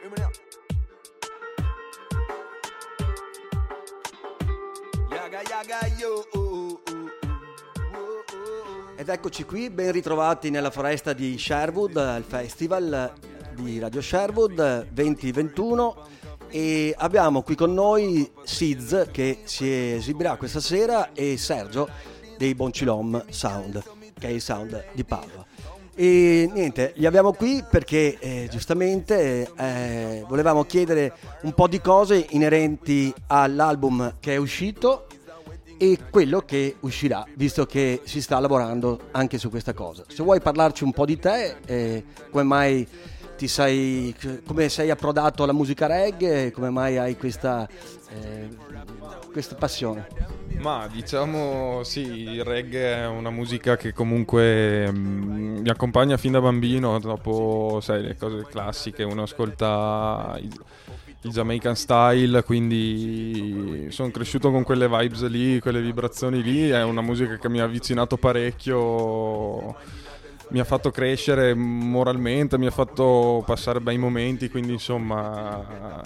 Ed eccoci qui, ben ritrovati nella foresta di Sherwood, al festival di Radio Sherwood 2021, e abbiamo qui con noi Siz che si esibirà questa sera e Sergio dei Boncilom Sound, che è il sound di Padova. E niente, li abbiamo qui perché giustamente volevamo chiedere un po' di cose inerenti all'album che è uscito e quello che uscirà, visto che si sta lavorando anche su questa cosa. Se vuoi parlarci un po' di te, come mai come sei approdato alla musica reggae, come mai hai questa passione? Ma diciamo sì, il reggae è una musica che comunque mi accompagna fin da bambino. Dopo, sai, le cose classiche, uno ascolta il Jamaican style, quindi sono cresciuto con quelle vibes lì, quelle vibrazioni lì. È una musica che mi ha avvicinato parecchio, mi ha fatto crescere moralmente, mi ha fatto passare bei momenti, quindi insomma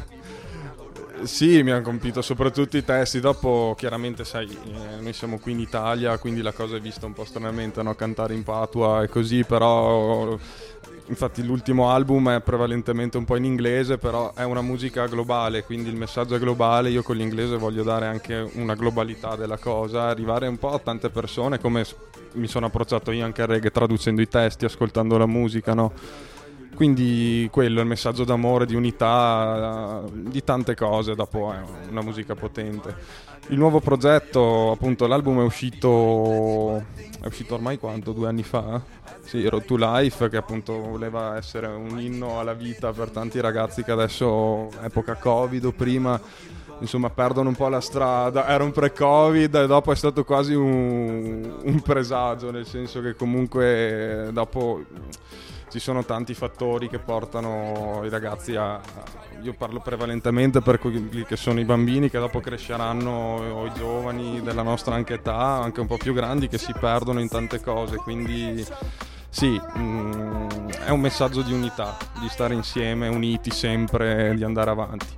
sì, mi hanno colpito soprattutto i testi. Dopo chiaramente sai, noi siamo qui in Italia, quindi la cosa è vista un po' stranamente, no? Cantare in patua e così, però infatti l'ultimo album è prevalentemente un po' in inglese, però è una musica globale, quindi il messaggio è globale. Io con l'inglese voglio dare anche una globalità della cosa, arrivare un po' a tante persone, come mi sono approcciato io anche al reggae, traducendo i testi, ascoltando la musica, no? Quindi quello è il messaggio d'amore, di unità, di tante cose. Dopo è una musica potente. Il nuovo progetto, appunto, l'album è uscito ormai quanto? 2 anni fa? Sì, Road to Life, che appunto voleva essere un inno alla vita per tanti ragazzi che adesso, epoca Covid o prima, insomma, perdono un po' la strada. Era un pre-Covid e dopo è stato quasi un presagio, nel senso che comunque dopo ci sono tanti fattori che portano i ragazzi io parlo prevalentemente per quelli che sono i bambini, che dopo cresceranno, o i giovani della nostra anche età, anche un po' più grandi, che si perdono in tante cose. Quindi sì, è un messaggio di unità, di stare insieme, uniti sempre, di andare avanti.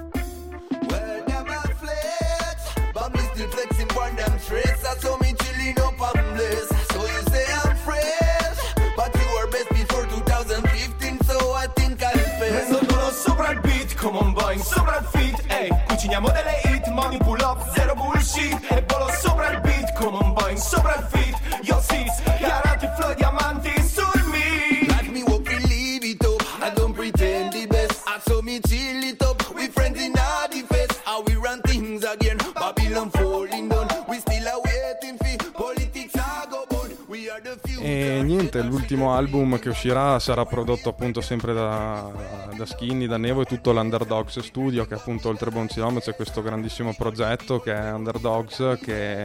Come on boy, sopra il feet, ehi, cuciniamo delle hit, money pull up, zero bullshit, e volo sopra il beat, come on boy, sopra il feet, yo sis, chiarati flow diamanti sul me. Like me what we leave it up, I don't pretend the best, I saw me chill it up, we friends in all the fest, how we run things again, Babylon falling down, we still are waiting for politics I go on, we are the few. E niente, l'ultimo album che uscirà sarà prodotto appunto sempre da Skinny, da Nevo e tutto l'Underdogs Studio, che appunto oltre a Boncilom c'è questo grandissimo progetto che è Underdogs, che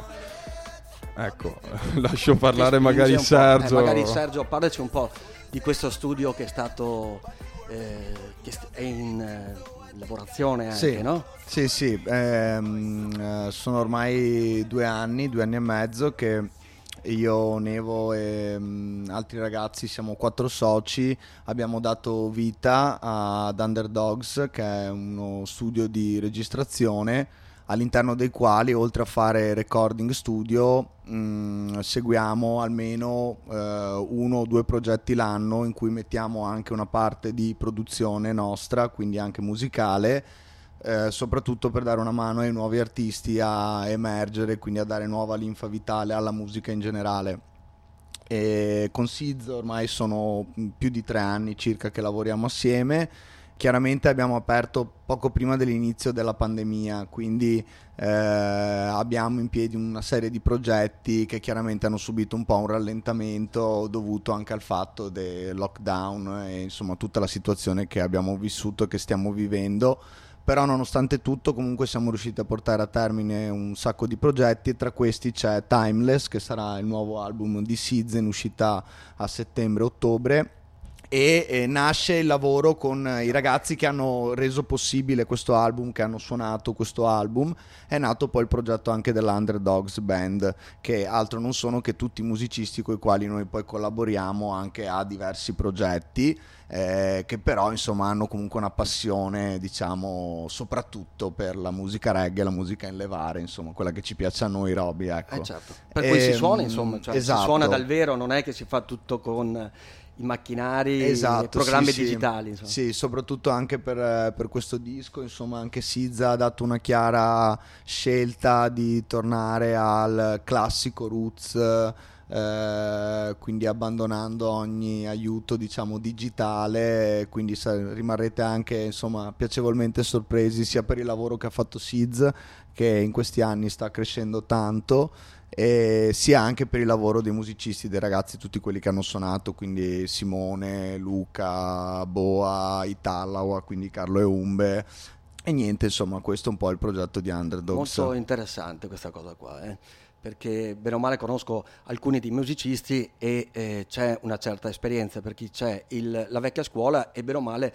ecco, lascio parlare magari Sergio. Magari Sergio, parlaci un po' di questo studio che è stato che è in lavorazione anche, sì, no? Sì, sono ormai 2 anni e mezzo che io, Nevo e altri ragazzi, siamo 4 soci, abbiamo dato vita ad Underdogs, che è uno studio di registrazione all'interno dei quali, oltre a fare recording studio, seguiamo almeno 1 o 2 progetti l'anno in cui mettiamo anche una parte di produzione nostra, quindi anche musicale, soprattutto per dare una mano ai nuovi artisti a emergere, quindi a dare nuova linfa vitale alla musica in generale. E con Siz ormai sono più di 3 anni circa che lavoriamo assieme. Chiaramente abbiamo aperto poco prima dell'inizio della pandemia, quindi abbiamo in piedi una serie di progetti che chiaramente hanno subito un po' un rallentamento dovuto anche al fatto del lockdown e insomma tutta la situazione che abbiamo vissuto e che stiamo vivendo. Però nonostante tutto comunque siamo riusciti a portare a termine un sacco di progetti, e tra questi c'è Timeless, che sarà il nuovo album di Siz in uscita a settembre-ottobre, e nasce il lavoro con i ragazzi che hanno reso possibile questo album, che hanno suonato questo album. È nato poi il progetto anche dell'Underdogs Band, che altro non sono che tutti i musicisti con i quali noi poi collaboriamo anche a diversi progetti, che però insomma hanno comunque una passione, diciamo, soprattutto per la musica reggae, la musica in levare, insomma quella che ci piace a noi, Roby, ecco. Certo. Per cui si suona, insomma, cioè esatto. Si suona dal vero, non è che si fa tutto con i macchinari, esatto, i programmi sì, digitali, insomma. Sì, soprattutto anche per questo disco, insomma anche Sizza ha dato una chiara scelta di tornare al classico roots, quindi abbandonando ogni aiuto, diciamo, digitale, quindi rimarrete anche, insomma, piacevolmente sorpresi sia per il lavoro che ha fatto Sizz, che in questi anni sta crescendo tanto, e sia anche per il lavoro dei musicisti, dei ragazzi, tutti quelli che hanno suonato, quindi Simone, Luca, Boa, Italawa, quindi Carlo e Umbe. E niente, insomma, questo è un po' il progetto di Underdogs. Molto interessante questa cosa qua, perché bene o male conosco alcuni dei musicisti e c'è una certa esperienza per chi c'è la vecchia scuola e bene o male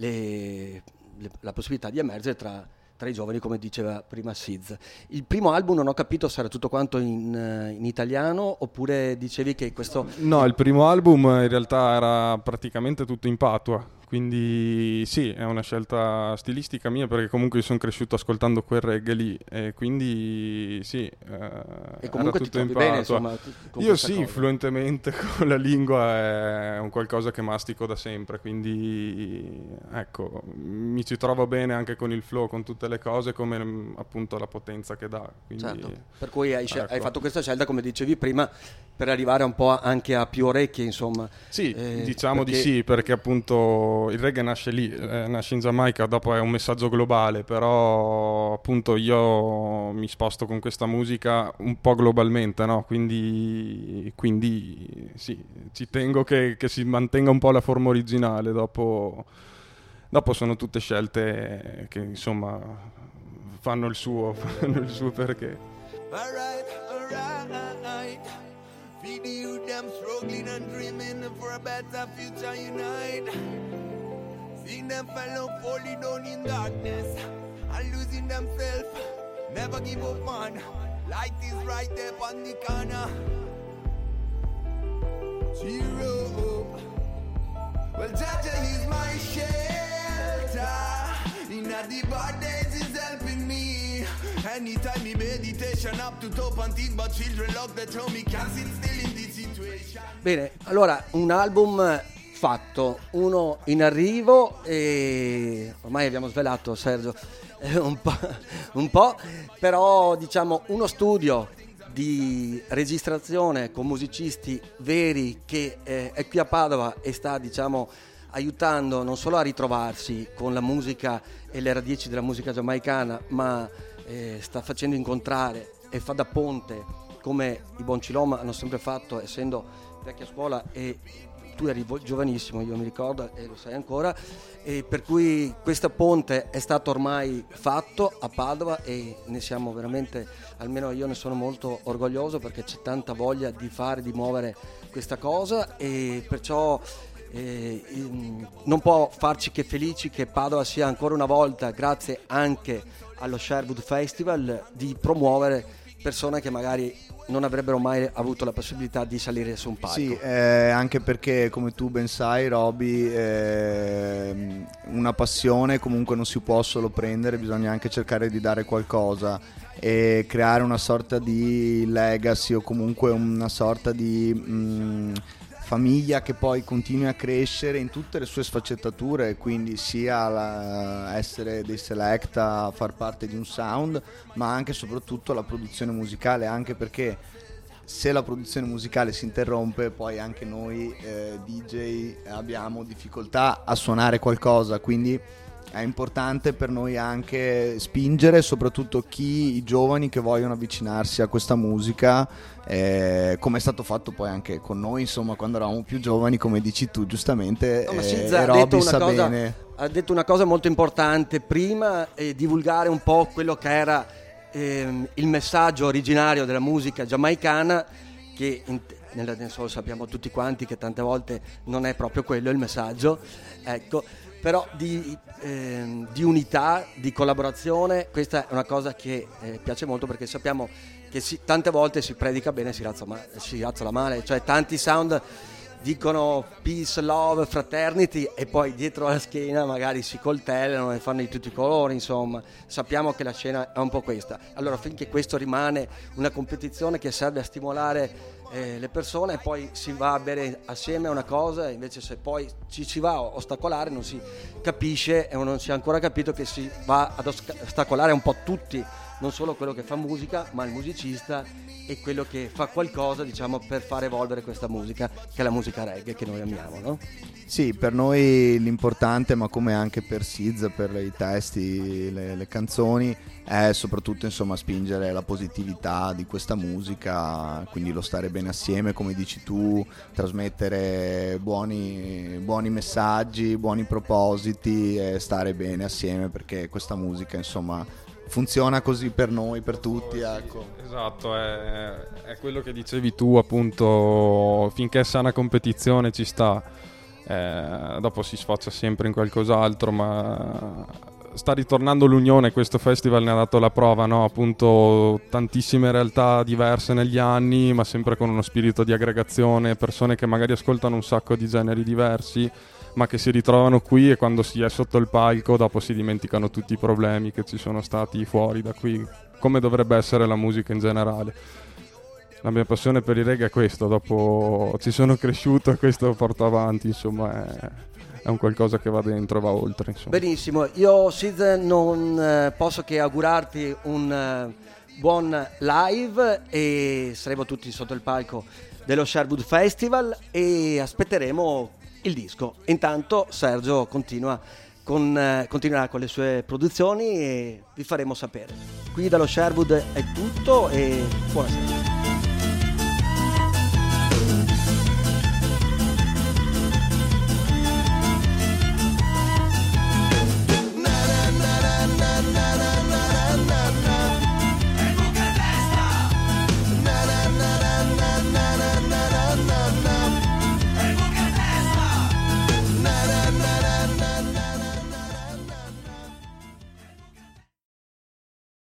la possibilità di emergere tra i giovani, come diceva prima Sizz. Il primo album non ho capito se era tutto quanto in italiano, oppure dicevi che questo... No, il primo album in realtà era praticamente tutto in patua, quindi sì, è una scelta stilistica mia, perché comunque io sono cresciuto ascoltando quel reggae lì, e quindi sì, e comunque era tutto ti in trovi bene, patua. insomma, con Io questa sì, cosa. fluentemente con la lingua è un qualcosa che mastico da sempre, quindi ecco, mi ci trovo bene anche con il flow, con tutte le cose, come appunto la potenza che dà. Quindi, certo. Per cui hai ecco. fatto questa scelta, come dicevi prima, per arrivare un po' anche a più orecchie, insomma. Sì, diciamo di sì, perché appunto il reggae nasce lì, nasce in Giamaica, dopo è un messaggio globale, però appunto io mi sposto con questa musica un po' globalmente, no? Quindi sì, ci tengo che si mantenga un po' la forma originale, dopo sono tutte scelte che insomma fanno il suo perché. Alright. Feed the youth, them struggling and dreaming for a better future unite. Seeing them fellow falling down in darkness and losing themselves. Never give up, man. Light is right there on the corner. Cheer up. Well, Jaja is my shelter. In the bad days is helping me. Anytime me meditation up to top and think but children love that how me can sit still in this situation. Bene, allora un album fatto, uno in arrivo, e ormai abbiamo svelato, Sergio, un po', però diciamo uno studio di registrazione con musicisti veri che è qui a Padova e sta, diciamo, aiutando non solo a ritrovarsi con la musica e le radici della musica giamaicana, ma sta facendo incontrare e fa da ponte, come i Boncilom hanno sempre fatto, essendo vecchia scuola, e tu eri giovanissimo, io mi ricordo, e lo sai ancora, e per cui questa ponte è stato ormai fatto a Padova e ne siamo veramente, almeno io ne sono molto orgoglioso, perché c'è tanta voglia di fare, di muovere questa cosa, e perciò non può farci che felici che Padova sia ancora una volta, grazie anche allo Sherwood Festival, di promuovere persone che magari non avrebbero mai avuto la possibilità di salire su un palco. Sì, anche perché, come tu ben sai, Roby, una passione comunque non si può solo prendere, bisogna anche cercare di dare qualcosa e creare una sorta di legacy, o comunque una sorta di famiglia che poi continui a crescere in tutte le sue sfaccettature, quindi sia essere dei Selecta, far parte di un sound, ma anche e soprattutto la produzione musicale, anche perché se la produzione musicale si interrompe, poi anche noi DJ abbiamo difficoltà a suonare qualcosa, quindi è importante per noi anche spingere soprattutto i giovani che vogliono avvicinarsi a questa musica, come è stato fatto poi anche con noi, insomma, quando eravamo più giovani, come dici tu giustamente. No, ma Roby sa bene. Ha detto una cosa molto importante prima, divulgare un po' quello che era il messaggio originario della musica giamaicana, che nella dancehall sappiamo tutti quanti che tante volte non è proprio quello il messaggio, ecco, però di unità, di collaborazione, questa è una cosa che piace molto, perché sappiamo che tante volte si predica bene e si razzola male, cioè tanti sound dicono peace, love, fraternity e poi dietro la schiena magari si coltellano e fanno di tutti i colori, insomma sappiamo che la scena è un po' questa. Allora finché questo rimane una competizione che serve a stimolare le persone, e poi si va a bere assieme a una cosa, invece se poi ci si va a ostacolare non si capisce, e non si è ancora capito che si va ad ostacolare un po' tutti, non solo quello che fa musica ma il musicista e quello che fa qualcosa, diciamo, per far evolvere questa musica, che è la musica reggae che noi amiamo, no? Sì, per noi l'importante, ma come anche per Siz, per i testi, le canzoni, è soprattutto insomma spingere la positività di questa musica, quindi lo stare bene assieme, come dici tu, trasmettere buoni messaggi, buoni propositi e stare bene assieme, perché questa musica insomma funziona così per noi, per tutti, ecco. Esatto, è quello che dicevi tu, appunto, finché è sana competizione ci sta, dopo si sfocia sempre in qualcos'altro, ma sta ritornando l'unione, questo festival ne ha dato la prova, no? Appunto tantissime realtà diverse negli anni, ma sempre con uno spirito di aggregazione, persone che magari ascoltano un sacco di generi diversi, ma che si ritrovano qui, e quando si è sotto il palco dopo si dimenticano tutti i problemi che ci sono stati fuori da qui, come dovrebbe essere la musica in generale. La mia passione per il reggae è questo, dopo ci sono cresciuto e questo porto avanti, insomma è un qualcosa che va dentro, va oltre, insomma. Benissimo, io Sid non posso che augurarti un buon live, e saremo tutti sotto il palco dello Sherwood Festival e aspetteremo il disco. Intanto Sergio continuerà con le sue produzioni e vi faremo sapere. Qui dallo Sherwood è tutto e buonasera.